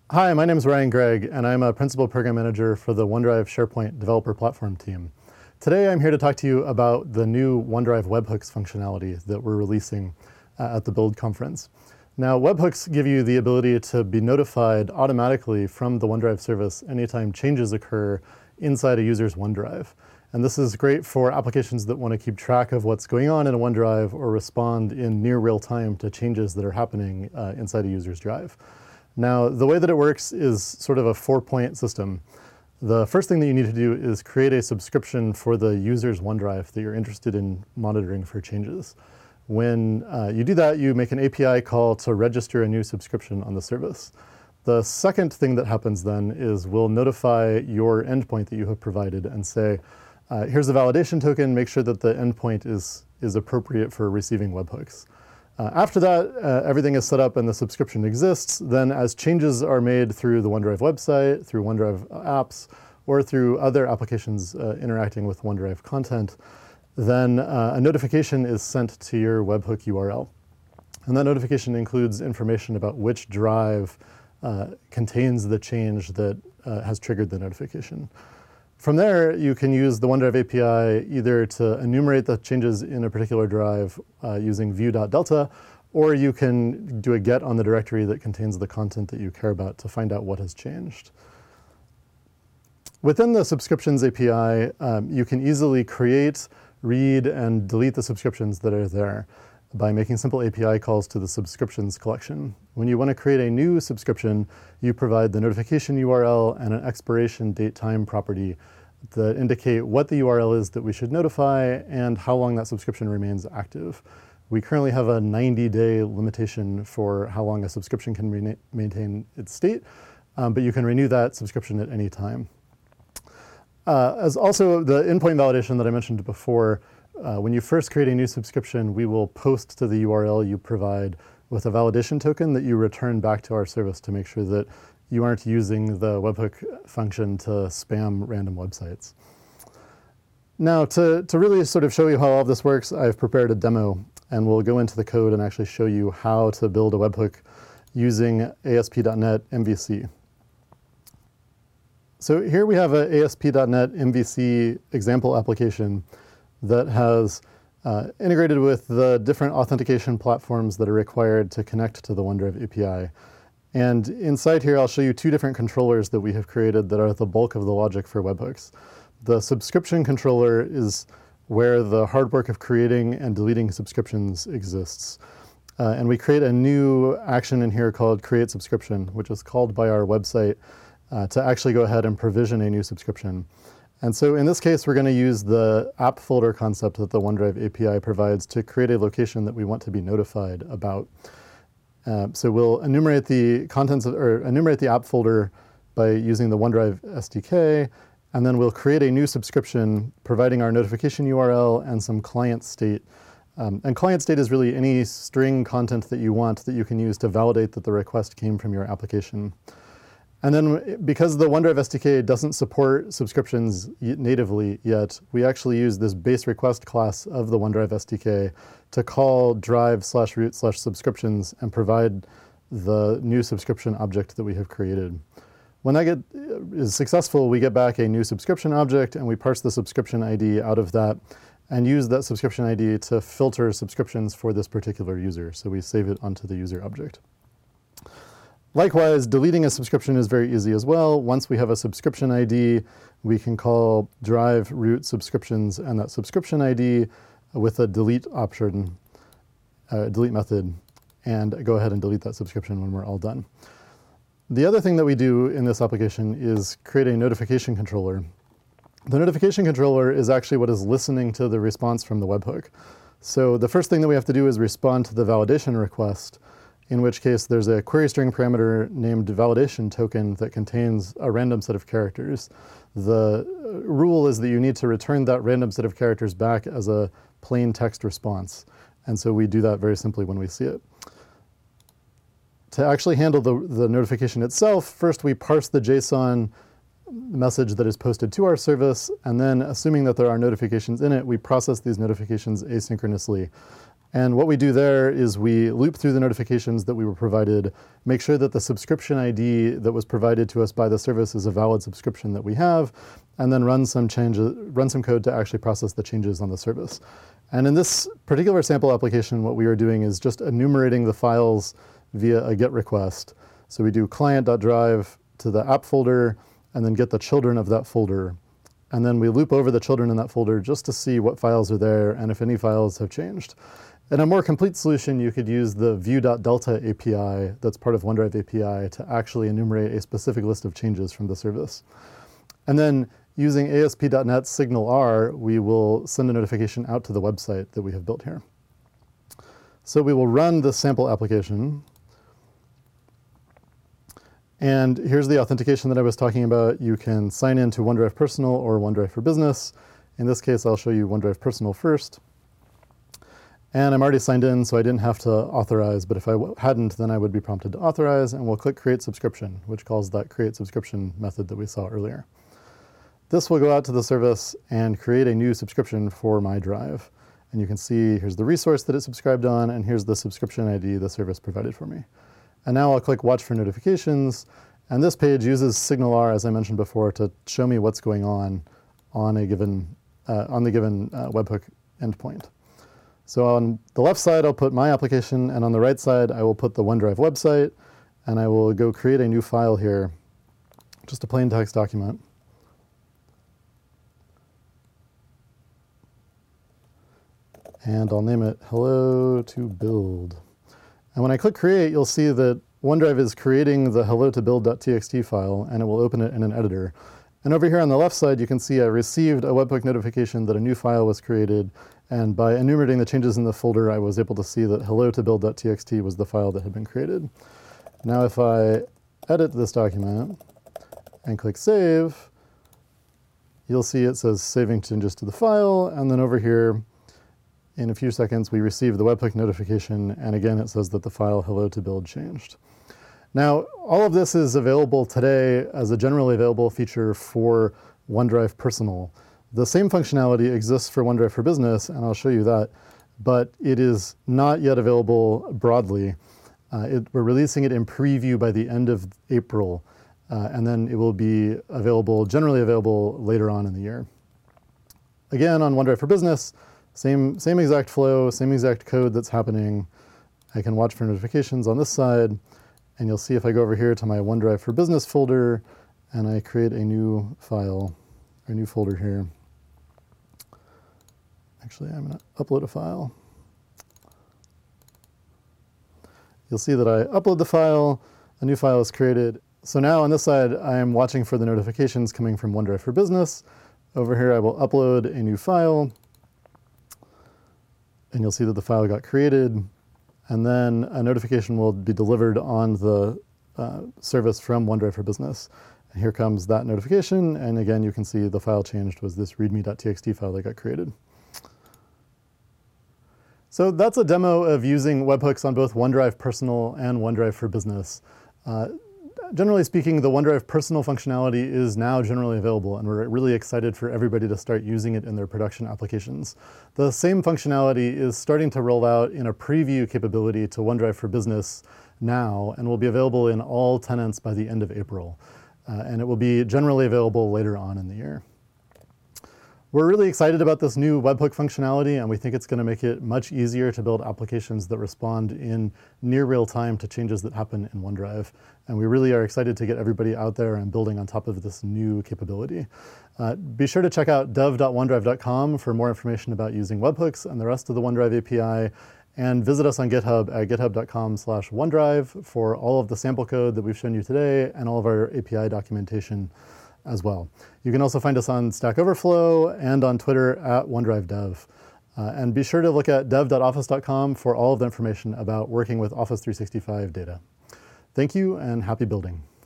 Hi, my name is Ryan Gregg, and I'm a Principal Program Manager for the OneDrive SharePoint Developer Platform team. Today, I'm here to talk to you about the new OneDrive webhooks functionality that we're releasing at the Build conference. Now, webhooks give you the ability to be notified automatically from the OneDrive service anytime changes occur inside a user's OneDrive. And this is great for applications that want to keep track of what's going on in a OneDrive or respond in near real time to changes that are happening inside a user's drive. Now, the way that it works is sort of a 4-point system. The first thing that you need to do is create a subscription for the user's OneDrive that you're interested in monitoring for changes. When you do that, you make an API call to register a new subscription on the service. The second thing that happens then is we'll notify your endpoint that you have provided and say, here's the validation token, make sure that the endpoint is appropriate for receiving webhooks. After that, everything is set up and the subscription exists. Then as changes are made through the OneDrive website, through OneDrive apps, or through other applications interacting with OneDrive content, then a notification is sent to your webhook URL. And that notification includes information about which drive contains the change that has triggered the notification. From there, you can use the OneDrive API either to enumerate the changes in a particular drive using view.delta, or you can do a get on the directory that contains the content that you care about to find out what has changed. Within the subscriptions API, you can easily create, read, and delete the subscriptions that are there by making simple API calls to the subscriptions collection. When you want to create a new subscription, you provide the notification URL and an expiration date time property that indicate what the URL is that we should notify and how long that subscription remains active. We currently have a 90-day limitation for how long a subscription can maintain its state, but you can renew that subscription at any time. As also the endpoint validation that I mentioned before, when you first create a new subscription, we will post to the URL you provide with a validation token that you return back to our service to make sure that you aren't using the webhook function to spam random websites. Now, to really sort of show you how all of this works, I've prepared a demo, and we'll go into the code and actually show you how to build a webhook using ASP.NET MVC. So here we have an ASP.NET MVC example application that has integrated with the different authentication platforms that are required to connect to the OneDrive API. And inside here, I'll show you two different controllers that we have created that are the bulk of the logic for webhooks. The subscription controller is where the hard work of creating and deleting subscriptions exists. And we create a new action in here called create subscription, which is called by our website to actually go ahead and provision a new subscription. And so in this case, we're going to use the app folder concept that the OneDrive API provides to create a location that we want to be notified about. So we'll enumerate the contents or enumerate the app folder by using the OneDrive SDK, and then we'll create a new subscription providing our notification URL and some client state. And client state is really any string content that you want that you can use to validate that the request came from your application. And then because the OneDrive SDK doesn't support subscriptions natively yet, we actually use this base request class of the OneDrive SDK to call drive/root/subscriptions and provide the new subscription object that we have created. When that is successful, we get back a new subscription object and we parse the subscription ID out of that and use that subscription ID to filter subscriptions for this particular user. So we save it onto the user object. Likewise, deleting a subscription is very easy as well. Once we have a subscription ID, we can call drive root subscriptions and that subscription ID with a delete option, delete method, and go ahead and delete that subscription when we're all done. The other thing that we do in this application is create a notification controller. The notification controller is actually what is listening to the response from the webhook. So the first thing that we have to do is respond to the validation request, in which case there's a query string parameter named validation token that contains a random set of characters. The rule is that you need to return that random set of characters back as a plain text response. And so we do that very simply when we see it. To actually handle the notification itself, first we parse the JSON message that is posted to our service, and then assuming that there are notifications in it, we process these notifications asynchronously. And what we do there is we loop through the notifications that we were provided, make sure that the subscription ID that was provided to us by the service is a valid subscription that we have, and then run some code to actually process the changes on the service. And in this particular sample application, what we are doing is just enumerating the files via a GET request. So we do client.drive to the app folder, and then get the children of that folder. And then we loop over the children in that folder just to see what files are there and if any files have changed. In a more complete solution, you could use the view.delta API that's part of OneDrive API to actually enumerate a specific list of changes from the service. And then using ASP.NET SignalR, we will send a notification out to the website that we have built here. So we will run this sample application. And here's the authentication that I was talking about. You can sign in to OneDrive Personal or OneDrive for Business. In this case, I'll show you OneDrive Personal first. And I'm already signed in, so I didn't have to authorize, but if I hadn't, then I would be prompted to authorize, and we'll click Create Subscription, which calls that Create Subscription method that we saw earlier. This will go out to the service and create a new subscription for my drive. And you can see here's the resource that it subscribed on, and here's the subscription ID the service provided for me. And now I'll click Watch for Notifications, and this page uses SignalR, as I mentioned before, to show me what's going on a given, on the given webhook endpoint. So on the left side, I'll put my application, and on the right side, I will put the OneDrive website, and I will go create a new file here, just a plain text document. And I'll name it Hello to Build. And when I click Create, you'll see that OneDrive is creating the hello to build.txt file, and it will open it in an editor. And over here on the left side, you can see I received a webhook notification that a new file was created. And by enumerating the changes in the folder, I was able to see that hello to build.txt was the file that had been created. Now if I edit this document and click Save, you'll see it says saving changes to the file. And then over here, in a few seconds, we receive the webhook notification. And again, it says that the file hello to build changed. Now, all of this is available today as a generally available feature for OneDrive Personal. The same functionality exists for OneDrive for Business, and I'll show you that, but it is not yet available broadly. We're releasing it in preview by the end of April, and then it will be generally available later on in the year. Again, on OneDrive for Business, same exact flow, same exact code that's happening. I can watch for notifications on this side, and you'll see if I go over here to my OneDrive for Business folder, and I create a new file, or a new folder here. Actually, I'm going to upload a file. You'll see that I upload the file, a new file is created. So now on this side, I am watching for the notifications coming from OneDrive for Business. Over here, I will upload a new file, and you'll see that the file got created, and then a notification will be delivered on the service from OneDrive for Business. And here comes that notification, and again, you can see the file changed was this readme.txt file that got created. So that's a demo of using webhooks on both OneDrive Personal and OneDrive for Business. Generally speaking, the OneDrive Personal functionality is now generally available, and we're really excited for everybody to start using it in their production applications. The same functionality is starting to roll out in a preview capability to OneDrive for Business now, and will be available in all tenants by the end of April. And it will be generally available later on in the year. We're really excited about this new webhook functionality, and we think it's going to make it much easier to build applications that respond in near real time to changes that happen in OneDrive. And we really are excited to get everybody out there and building on top of this new capability. Be sure to check out dev.onedrive.com for more information about using webhooks and the rest of the OneDrive API, and visit us on GitHub at github.com/OneDrive for all of the sample code that we've shown you today and all of our API documentation as well. You can also find us on Stack Overflow and on Twitter at OneDriveDev. And be sure to look at dev.office.com for all of the information about working with Office 365 data. Thank you, and happy building.